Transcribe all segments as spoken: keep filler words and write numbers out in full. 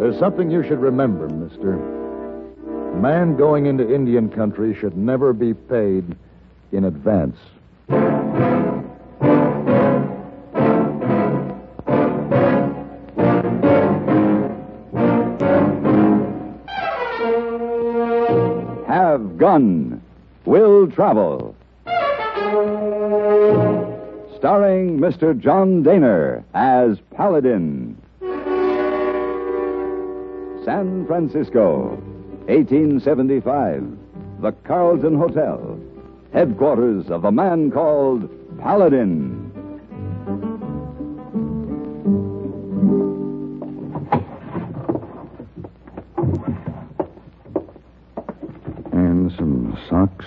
There's something you should remember, mister. A man going into Indian country should never be paid in advance. Have Gun, Will Travel. Starring Mister John Daner as Paladin. San Francisco, eighteen seventy-five. The Carlton Hotel, headquarters of a man called Paladin. And some socks.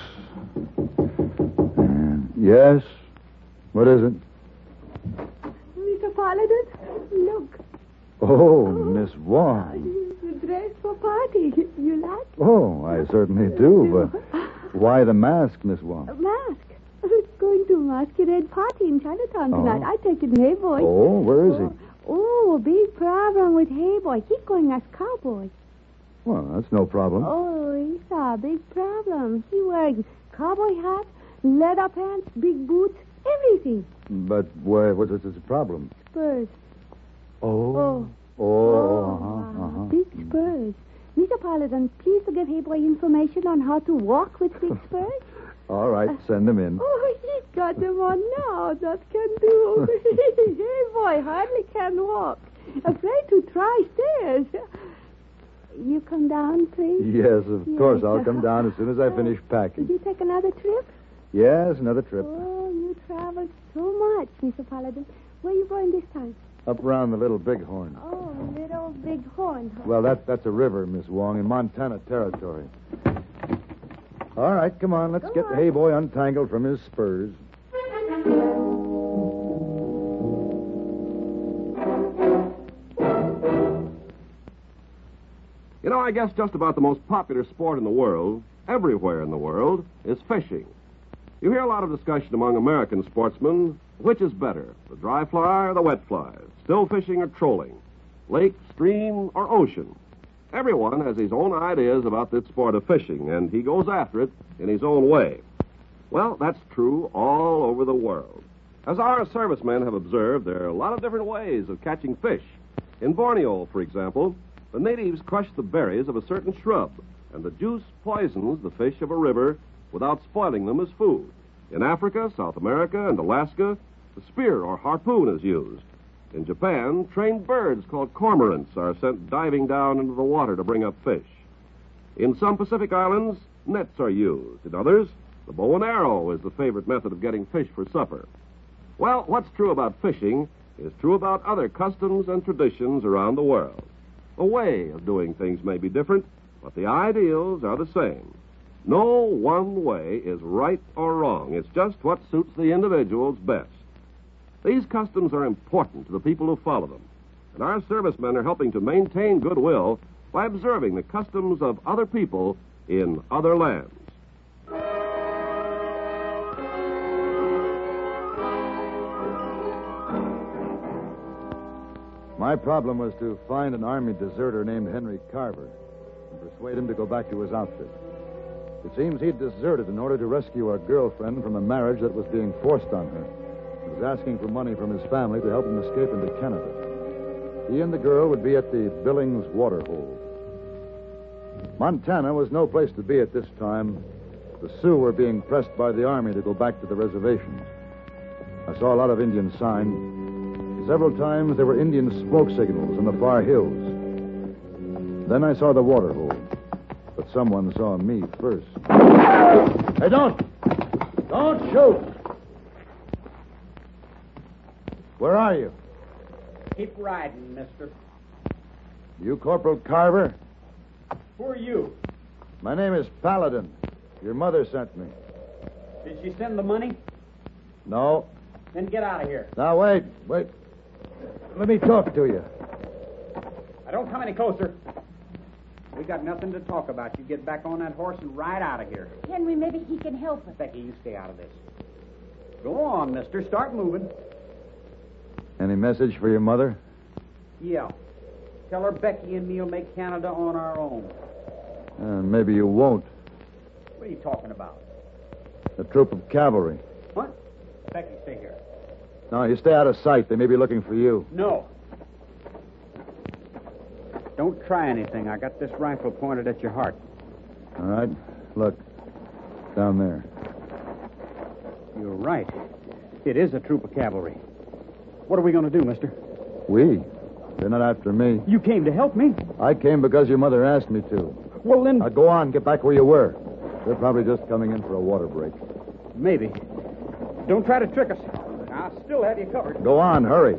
And yes? What is it? Mister Paladin, look. Oh, Miss Wong. The dress for party. You like it? Oh, I certainly do, but why the mask, Miss Wong? A mask. It's going to a masquerade party in Chinatown tonight. Oh. I take it in Hey Boy. Oh, where is he? Oh, big problem with Hey Boy. He's going as cowboy. Well, that's no problem. Oh, it's a big problem. He wearing cowboy hat, leather pants, big boots, everything. But why, what is the problem? Spurs. Oh. Oh. Oh, uh-huh, uh-huh. Big spurs. Mister Paladin, please to give Hey Boy information on how to walk with big spurs. All right, send him in. Oh, he's got them on now. That can do. Hey Boy hardly can walk. Afraid to try stairs. You come down, please? Yes, of Yes. course. I'll come down as soon as I finish Did packing. you take another trip? Yes, another trip. Oh, you traveled so much, Mister Paladin. Where are you going this time? Up around the Little Bighorn. Oh, Little Big Horn. Well, that, that's a river, Miss Wong, in Montana Territory. All right, come on. Let's Go get on. the hay boy untangled from his spurs. You know, I guess just about the most popular sport in the world, everywhere in the world, is fishing. You hear a lot of discussion among American sportsmen, which is better, the dry fly or the wet fly, still fishing or trolling, lake, stream, or ocean. Everyone has his own ideas about this sport of fishing, and he goes after it in his own way. Well, that's true all over the world. As our servicemen have observed, there are a lot of different ways of catching fish. In Borneo, for example, the natives crush the berries of a certain shrub, and the juice poisons the fish of a river without spoiling them as food. In Africa, South America, and Alaska, the spear or harpoon is used. In Japan, trained birds called cormorants are sent diving down into the water to bring up fish. In some Pacific islands, nets are used. In others, the bow and arrow is the favorite method of getting fish for supper. Well, what's true about fishing is true about other customs and traditions around the world. The way of doing things may be different, but the ideals are the same. No one way is right or wrong. It's just what suits the individuals best. These customs are important to the people who follow them, and our servicemen are helping to maintain goodwill by observing the customs of other people in other lands. My problem was to find an Army deserter named Henry Carver and persuade him to go back to his outfit. It seems he'd deserted in order to rescue a girlfriend from a marriage that was being forced on her. He was asking for money from his family to help him escape into Canada. He and the girl would be at the Billings Waterhole. Montana was no place to be at this time. The Sioux were being pressed by the Army to go back to the reservations. I saw a lot of Indian signs. Several times there were Indian smoke signals in the far hills. Then I saw the waterhole. But someone saw me first. Hey, don't! Don't shoot! Where are you? Keep riding, mister. You Corporal Carver? Who are you? My name is Paladin. Your mother sent me. Did she send the money? No. Then get out of here. Now, wait, wait. Let me talk to you. Now, don't come any closer. We got nothing to talk about. You get back on that horse and ride out of here. Henry, maybe he can help us. Becky, you stay out of this. Go on, mister. Start moving. Any message for your mother? Yeah. Tell her Becky and me'll make Canada on our own. Uh, maybe you won't. What are you talking about? A troop of cavalry. What? Becky, stay here. No, you stay out of sight. They may be looking for you. No. Don't try anything. I got this rifle pointed at your heart. All right. Look. Down there. You're right. It is a troop of cavalry. What are we going to do, mister? We? They're not after me. You came to help me. I came because your mother asked me to. Well, then... Now, go on. Get back where you were. They're probably just coming in for a water break. Maybe. Don't try to trick us. I'll still have you covered. Go on. Hurry.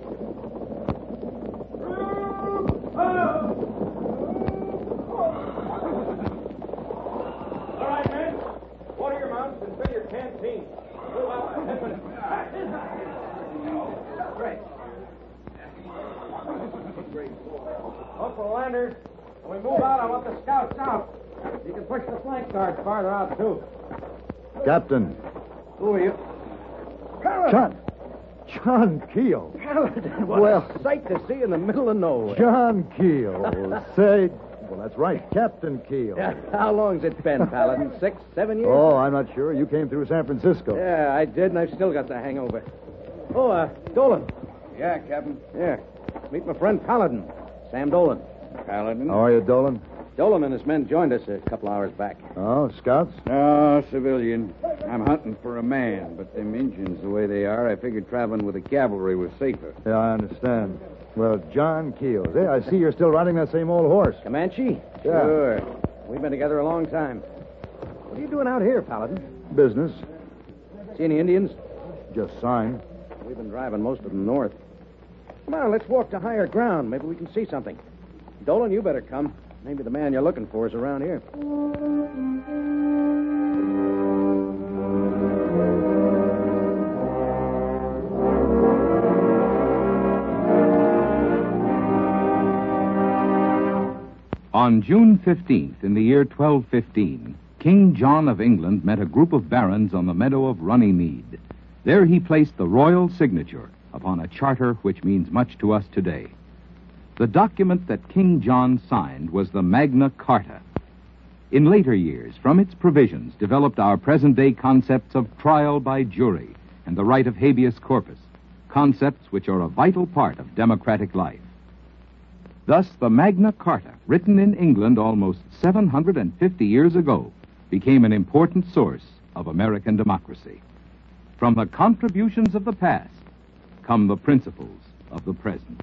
All right, men. Water your mounts and fill your canteen. Move out. Great. Look for landers. When we move out, I want the scouts out. You can push the flank guards farther out, too. Captain. Who are you? John. John Keel. Paladin, what Well- a sight to see in the middle of nowhere. John Keel. Say... Well, that's right. Captain Keel. Yeah, how long's it been, Paladin? Six, seven years? Oh, I'm not sure. You came through San Francisco. Yeah, I did, and I've still got the hangover. Oh, uh, Dolan. Yeah, Captain. Yeah. Meet my friend Paladin. Sam Dolan. Paladin? How are you, Dolan? Dolan and his men joined us a couple hours back. Oh, scouts? No, civilian. I'm hunting for a man, but them Injuns, the way they are, I figured traveling with the cavalry was safer. Yeah, I understand. Well, John Keel. Hey, I see you're still riding that same old horse. Comanche? Yeah. Sure. We've been together a long time. What are you doing out here, Paladin? Business. See any Indians? Just sign. We've been driving most of them north. Come on, let's walk to higher ground. Maybe we can see something. Dolan, you better come. Maybe the man you're looking for is around here. On June fifteenth, in the year twelve fifteen, King John of England met a group of barons on the meadow of Runnymede. There he placed the royal signature upon a charter which means much to us today. The document that King John signed was the Magna Carta. In later years, from its provisions developed our present-day concepts of trial by jury and the right of habeas corpus, concepts which are a vital part of democratic life. Thus, the Magna Carta, written in England almost seven hundred fifty years ago, became an important source of American democracy. From the contributions of the past come the principles of the present.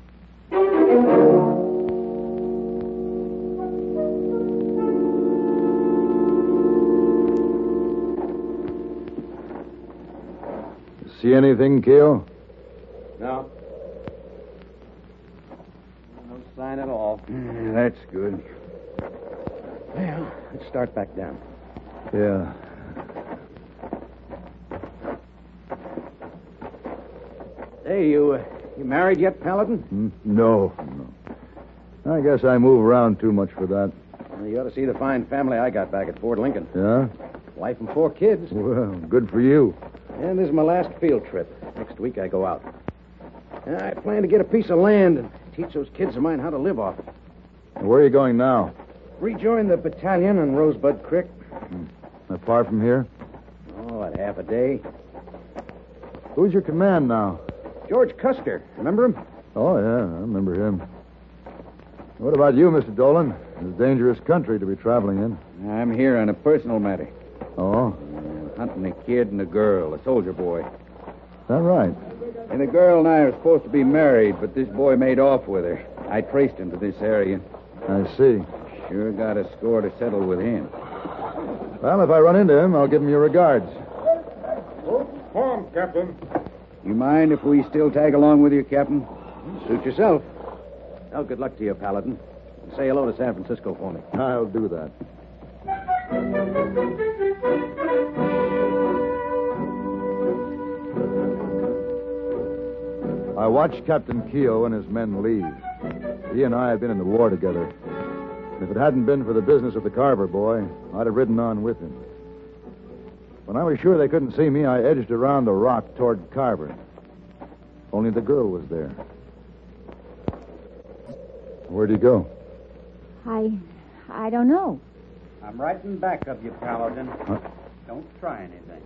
See anything, Keel? No. No sign at all. Yeah, that's good. Well, let's start back down. Yeah. Hey, you, uh, you married yet, Paladin? Hmm? No, no. I guess I move around too much for that. Well, you ought to see the fine family I got back at Fort Lincoln. Yeah? Wife and four kids. Well, good for you. And this is my last field trip. Next week I go out. And I plan to get a piece of land and teach those kids of mine how to live off it. Where are you going now? Rejoin the battalion on Rosebud Creek. Not far from here? Oh, at half a day. Who's your command now? George Custer. Remember him? Oh, yeah, I remember him. What about you, Mister Dolan? It's a dangerous country to be traveling in. I'm here on a personal matter. Oh, Uh, hunting a kid and a girl, a soldier boy. is that right? And the girl and I are supposed to be married, but this boy made off with her. I traced him to this area. I see. Sure got a score to settle with him. Well, if I run into him, I'll give him your regards. Home, Captain. You mind if we still tag along with you, Captain? Suit yourself. Well, good luck to you, Paladin. And say hello to San Francisco for me. I'll do that. I watched Captain Keogh and his men leave. He and I had been in the war together. If it hadn't been for the business of the Carver boy, I'd have ridden on with him. When I was sure they couldn't see me, I edged around the rock toward Carver. Only the girl was there. Where'd he go? I... I don't know. I'm right in back of you, Paladin. Huh? Don't try anything.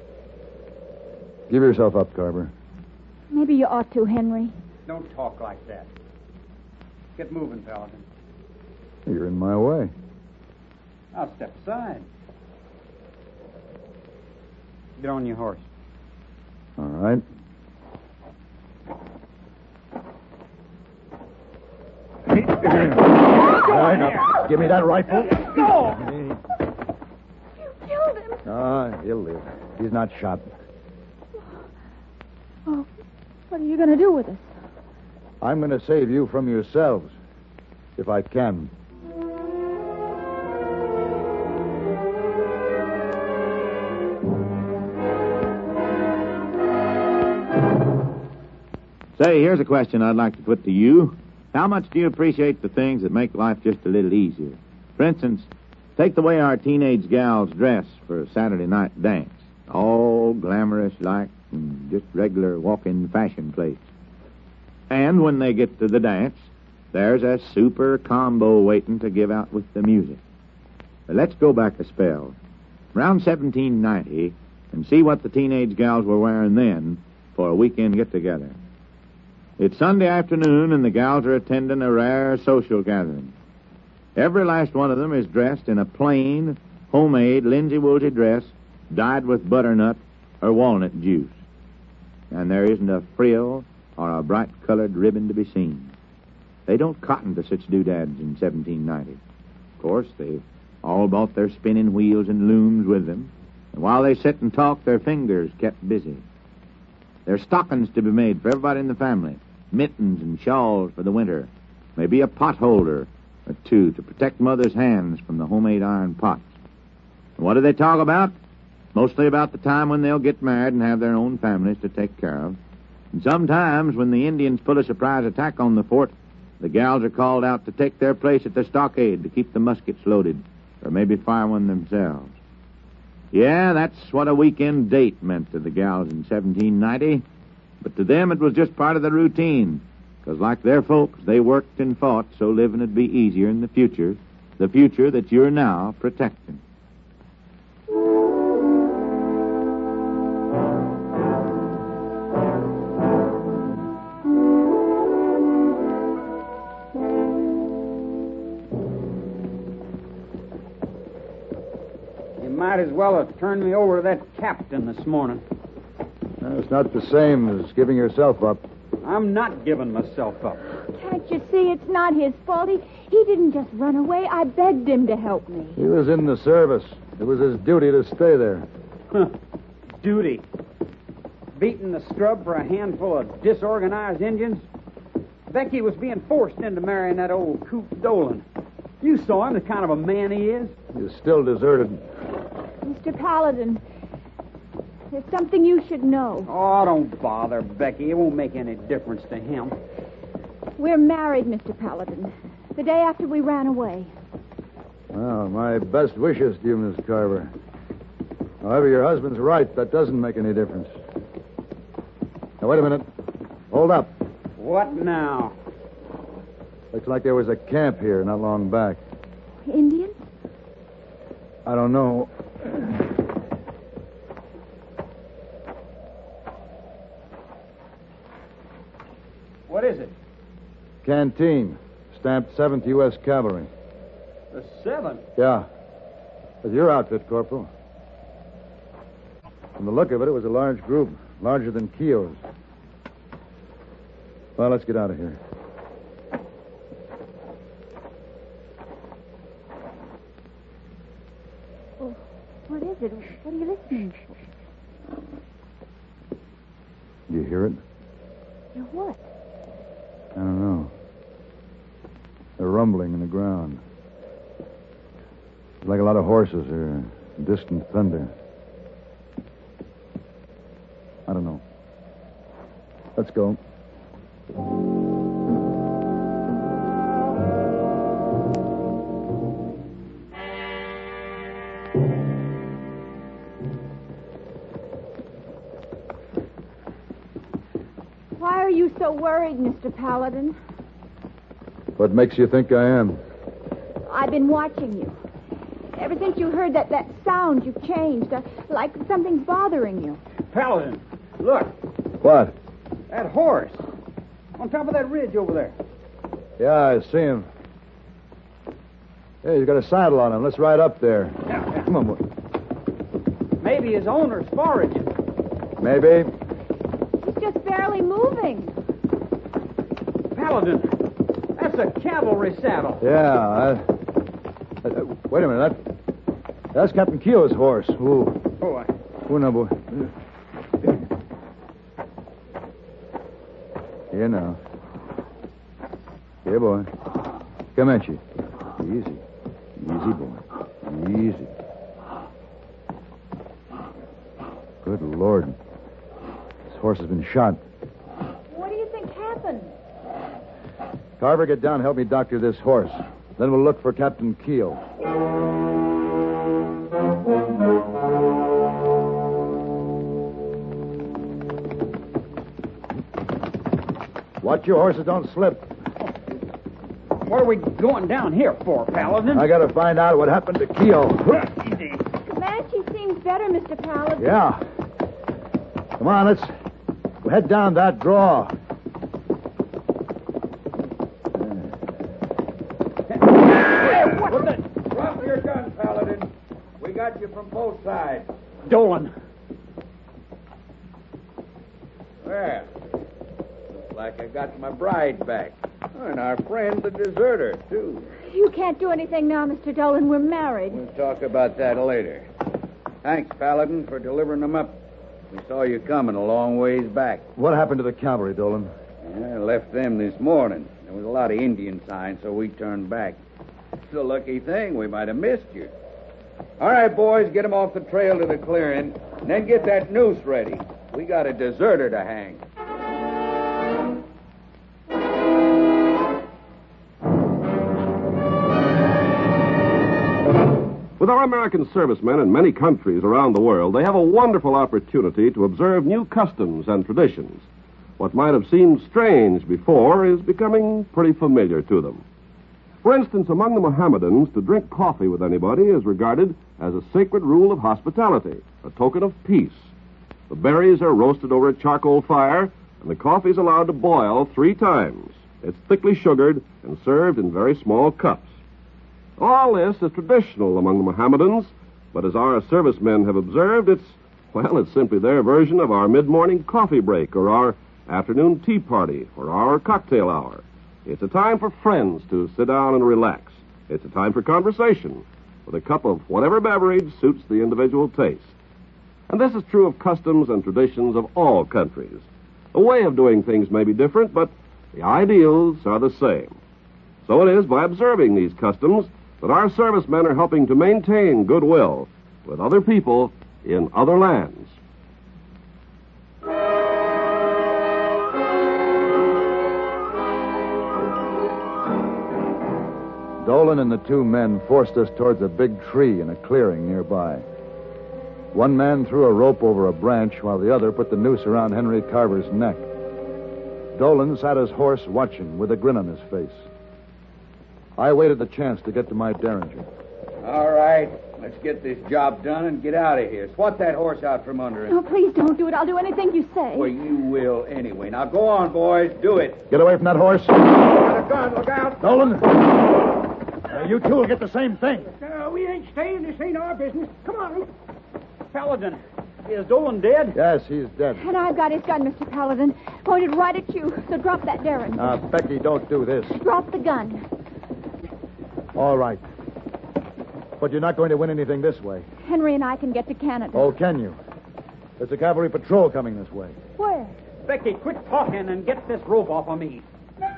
Give yourself up, Carver. Maybe you ought to, Henry. Don't talk like that. Get moving, Paladin. You're in my way. I'll step aside. Get on your horse. All right. All right, now, give me that rifle. Go! You killed him. Ah, he'll live. He's not shot. Oh, what are you going to do with us? I'm going to save you from yourselves, if I can. Say, here's a question I'd like to put to you. How much do you appreciate the things that make life just a little easier? For instance, take the way our teenage gals dress for a Saturday night dance. All glamorous like, and just regular walk-in fashion plates. And when they get to the dance, there's a super combo waiting to give out with the music. But let's go back a spell. Around seventeen ninety, and see what the teenage gals were wearing then for a weekend get-together. It's Sunday afternoon, and the gals are attending a rare social gathering. Every last one of them is dressed in a plain, homemade, linsey-woolsey dress dyed with butternut or walnut juice. And there isn't a frill or a bright-colored ribbon to be seen. They don't cotton to such doodads in seventeen ninety. Of course, they've all bought their spinning wheels and looms with them, and while they sit and talk, their fingers kept busy. There's stockings to be made for everybody in the family, mittens and shawls for the winter, maybe a pot holder or two to protect Mother's hands from the homemade iron pots. And what do they talk about? Mostly about the time when they'll get married and have their own families to take care of. And sometimes when the Indians pull a surprise attack on the fort, the gals are called out to take their place at the stockade to keep the muskets loaded, or maybe fire one themselves. Yeah, that's what a weekend date meant to the gals in seventeen ninety. But to them it was just part of the routine, because like their folks, they worked and fought so living would be easier in the future, the future that you're now protecting. You might as well have turned me over to that captain this morning. No, it's not the same as giving yourself up. I'm not giving myself up. Can't you see it's not his fault? He, he didn't just run away. I begged him to help me. He was in the service. It was his duty to stay there. Duty. Beating the scrub for a handful of disorganized Indians? Becky was being forced into marrying that old Coop Dolan. You saw him, the kind of a man he is. He's still deserted. Mister Paladin, there's something you should know. Oh, don't bother, Becky. It won't make any difference to him. We're married, Mister Paladin, the day after we ran away. Well, my best wishes to you, Miss Carver. However, your husband's right. That doesn't make any difference. Now, wait a minute. Hold up. What now? Looks like there was a camp here not long back. Indians? I don't know. What is it? Canteen. Stamped seventh U S Cavalry. The seventh? Yeah. That's your outfit, Corporal. From the look of it, it was a large group. Larger than Keogh's. Well, let's get out of here. Oh, what is it? What are you listening for? Do you hear it? Hear what? I don't know. A rumbling in the ground. Like a lot of horses or distant thunder. I don't know. Let's go. Why are you so worried, Mister Paladin? What makes you think I am? I've been watching you. Ever since you heard that, that sound, you've changed. Uh, like something's bothering you. Paladin, look. What? That horse. On top of that ridge over there. Yeah, I see him. Hey, he's got a saddle on him. Let's ride up there. Yeah, yeah. Come on, boy. Maybe his owner's foraging. Maybe. He's just barely moving. Paladin, that's a cavalry saddle. Yeah. I, I, wait a minute. That, that's Captain Keogh's horse. Ooh. Oh, I... Ooh, now, boy. Here now. Here, boy. Come at you. Easy. Easy, boy. Easy. Good Lord. This horse has been shot. What do you think happened? Carver, get down and help me doctor this horse. Then we'll look for Captain Keogh. Watch your horses don't slip. What are we going down here for, Paladin? I gotta find out what happened to Keogh. Easy. Comanche seems better, Mister Paladin. Yeah. Come on, let's we'll head down that draw. What the... Drop your gun, Paladin. We got you from both sides. Dolan. Well, looks like I got my bride back. And our friend, the deserter, too. You can't do anything now, Mister Dolan. We're married. We'll talk about that later. Thanks, Paladin, for delivering them up. We saw you coming a long ways back. What happened to the cavalry, Dolan? Yeah, I left them this morning. There was a lot of Indian signs, so we turned back. It's a lucky thing. We might have missed you. All right, boys, get them off the trail to the clearing, and then get that noose ready. We got a deserter to hang. With our American servicemen in many countries around the world, they have a wonderful opportunity to observe new customs and traditions. What might have seemed strange before is becoming pretty familiar to them. For instance, among the Mohammedans, to drink coffee with anybody is regarded as a sacred rule of hospitality, a token of peace. The berries are roasted over a charcoal fire, and the coffee is allowed to boil three times. It's thickly sugared and served in very small cups. All this is traditional among the Mohammedans, but as our servicemen have observed, it's, well, it's simply their version of our mid-morning coffee break or our afternoon tea party or our cocktail hour. It's a time for friends to sit down and relax. It's a time for conversation with a cup of whatever beverage suits the individual taste. And this is true of customs and traditions of all countries. The way of doing things may be different, but the ideals are the same. So it is by observing these customs that our servicemen are helping to maintain goodwill with other people in other lands. Dolan and the two men forced us towards a big tree in a clearing nearby. One man threw a rope over a branch while the other put the noose around Henry Carver's neck. Dolan sat his horse watching with a grin on his face. I waited the chance to get to my Derringer. All right, let's get this job done and get out of here. Swat that horse out from under it. No, please don't do it. I'll do anything you say. Well, you will anyway. Now go on, boys. Do it. Get away from that horse. Got a gun. Look out. Dolan. Uh, you two will get the same thing. Uh, we ain't staying. This ain't our business. Come on. Paladin, is Dolan dead? Yes, he's dead. And I've got his gun, Mister Paladin. Pointed right at you. So drop that Derringer. Now, Becky, don't do this. Drop the gun. All right. But you're not going to win anything this way. Henry and I can get to Canada. Oh, can you? There's a cavalry patrol coming this way. Where? Becky, quit talking and get this rope off of me.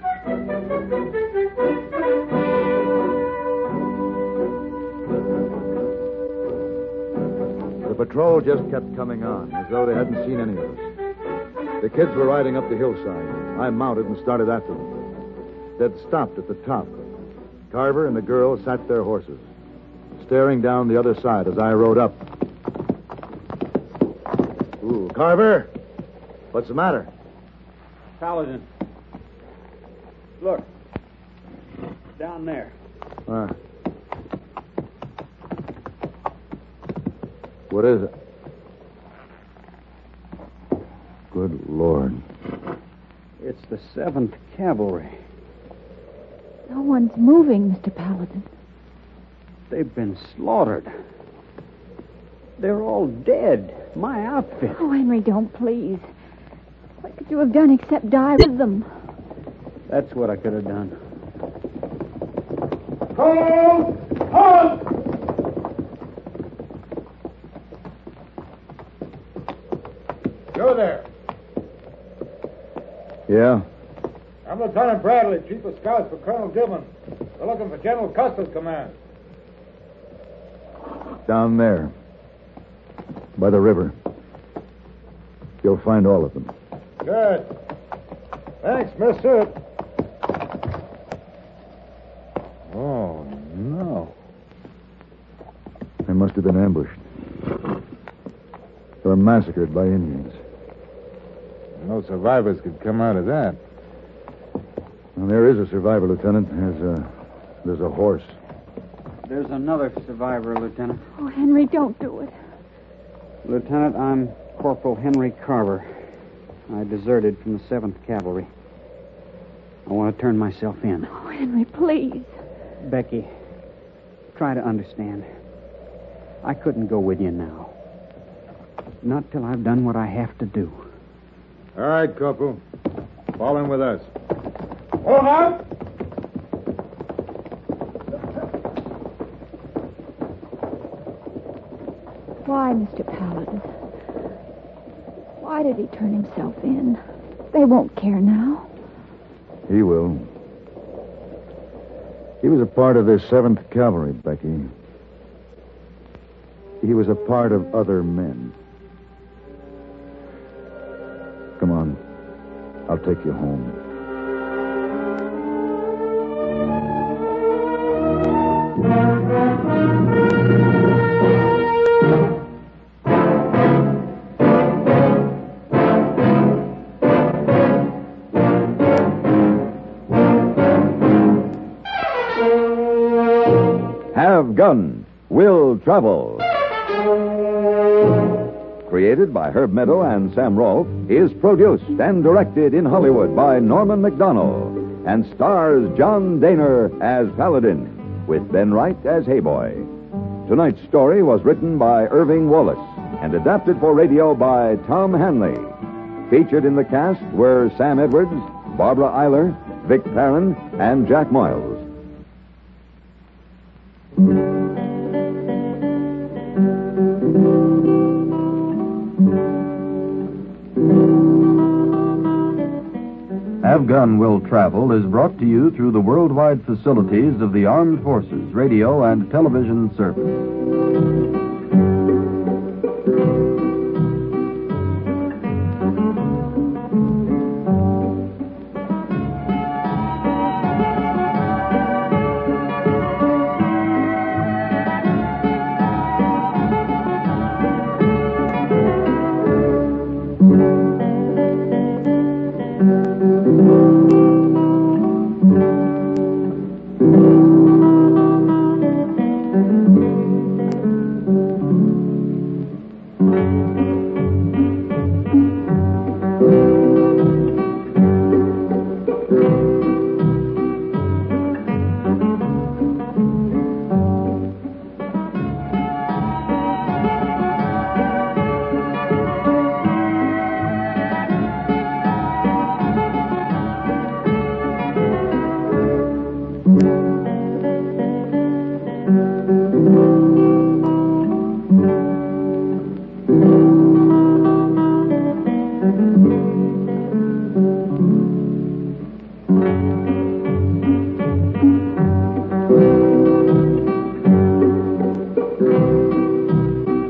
The patrol just kept coming on, as though they hadn't seen any of us. The kids were riding up the hillside. I mounted and started after them. They'd stopped at the top. Carver and the girl sat their horses, staring down the other side as I rode up. Ooh, Carver! What's the matter? Paladin. Look. down there. Uh, what is it? Good Lord. It's the seventh Cavalry. No one's moving, Mister Paladin. They've been slaughtered. They're all dead. My outfit. Oh, Henry, don't please. What could you have done except die with them? That's what I could have done. Hold! Hold! You there. Yeah? I'm Lieutenant Bradley, Chief of Scouts for Colonel Gibbon. We're looking for General Custer's command. Down there. By the river. You'll find all of them. Good. Thanks, mister. Oh, no. They must have been ambushed. They were massacred by Indians. No survivors could come out of that. Well, there is a survivor, Lieutenant. There's a, there's a horse. There's another survivor, Lieutenant. Oh, Henry, don't do it. Lieutenant, I'm Corporal Henry Carver. I deserted from the seventh Cavalry. I want to turn myself in. Oh, Henry, please. Becky, try to understand. I couldn't go with you now. Not till I've done what I have to do. All right, Corporal. Fall in with us. Hold on! Why, Mister Paladin? Why did he turn himself in? They won't care now. He will. He was a part of this seventh Cavalry, Becky. He was a part of other men. Come on. I'll take you home. Have Gun Will Travel. Created by Herb Meadow and Sam Rolfe, is produced and directed in Hollywood by Norman McDonnell and stars John Daner as Paladin, with Ben Wright as Hayboy. Tonight's story was written by Irving Wallace and adapted for radio by Tom Hanley. Featured in the cast were Sam Edwards, Barbara Eiler, Vic Perrin, and Jack Moyles. Have Gun Will Travel is brought to you through the worldwide facilities of the Armed Forces Radio and Television Service.